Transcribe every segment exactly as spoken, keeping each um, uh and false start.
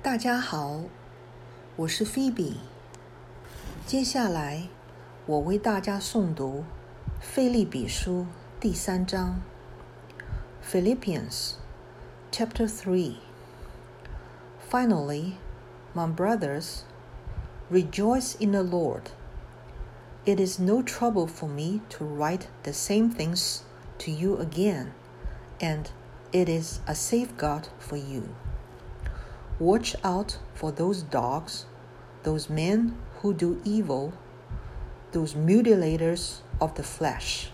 大家好，我是菲比。接下来我为大家诵读腓立比书第三章 Philippians chapter three. Finally, my brothers, rejoice in the Lord. It is no trouble for me to write the same things to you again, and it is a safeguard for you.Watch out for those dogs, those men who do evil, those mutilators of the flesh.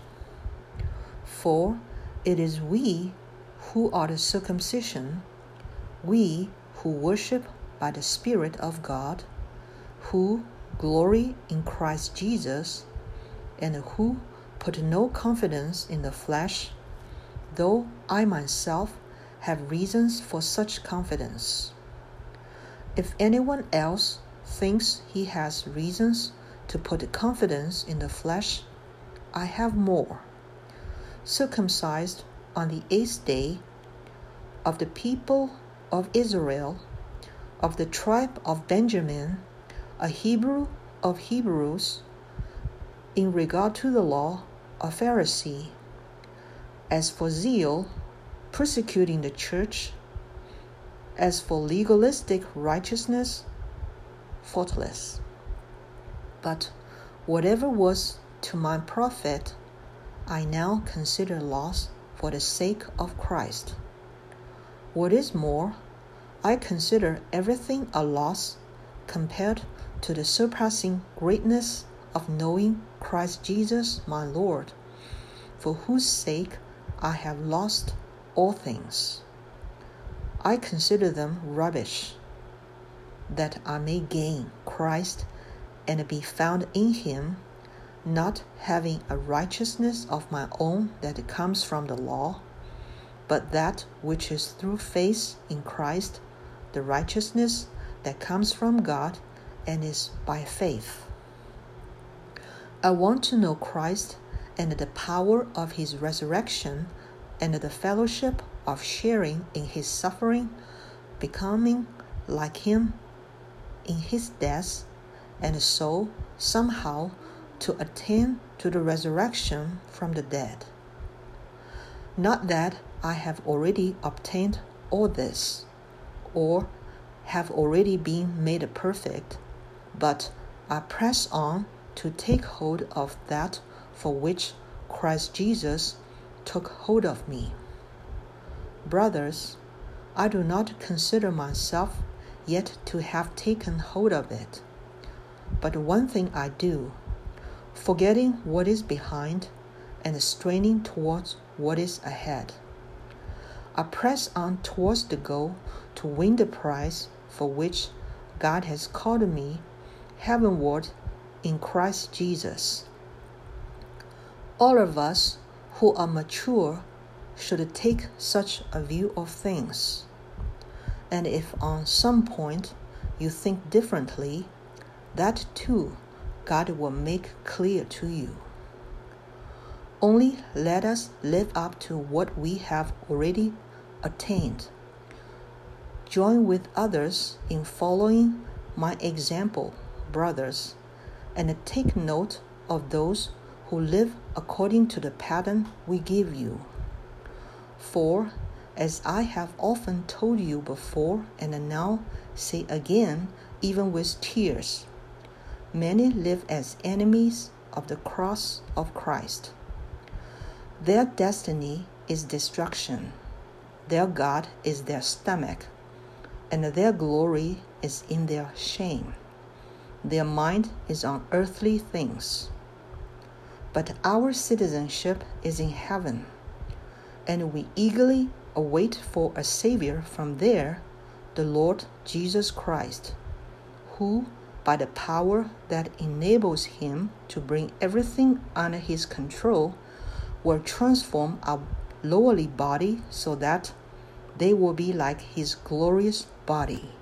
For it is we who are the circumcision, we who worship by the Spirit of God, who glory in Christ Jesus, and who put no confidence in the flesh, though I myself have reasons for such confidence.If anyone else thinks he has reasons to put confidence in the flesh, I have more. Circumcised on the eighth day, of the people of Israel, of the tribe of Benjamin, a Hebrew of Hebrews, in regard to the law, a Pharisee. As for zeal, persecuting the church,As for legalistic righteousness, faultless. But whatever was to my profit, I now consider loss for the sake of Christ. What is more, I consider everything a loss compared to the surpassing greatness of knowing Christ Jesus my Lord, for whose sake I have lost all things.I consider them rubbish, that I may gain Christ and be found in him, not having a righteousness of my own that comes from the law, but that which is through faith in Christ, the righteousness that comes from God and is by faith. I want to know Christ and the power of his resurrection and the fellowship of sharing in his suffering, becoming like him in his death, and so somehow to attain to the resurrection from the dead. Not that I have already obtained all this, or have already been made perfect, but I press on to take hold of that for which Christ Jesus took hold of me.Brothers, I do not consider myself yet to have taken hold of it. But one thing I do, forgetting what is behind and straining towards what is ahead. I press on towards the goal to win the prize for which God has called me heavenward in Christ Jesus. All of us who are mature,should take such a view of things. And if on some point you think differently, that too God will make clear to you. Only let us live up to what we have already attained. Join with others in following my example, brothers, and take note of those who live according to the pattern we give you.For, as I have often told you before and now say again, even with tears, many live as enemies of the cross of Christ. Their destiny is destruction. Their God is their stomach, and their glory is in their shame. Their mind is on earthly things. But our citizenship is in heaven,And we eagerly await for a Savior from there, the Lord Jesus Christ, who, by the power that enables him to bring everything under his control, will transform our lowly body so that they will be like his glorious body.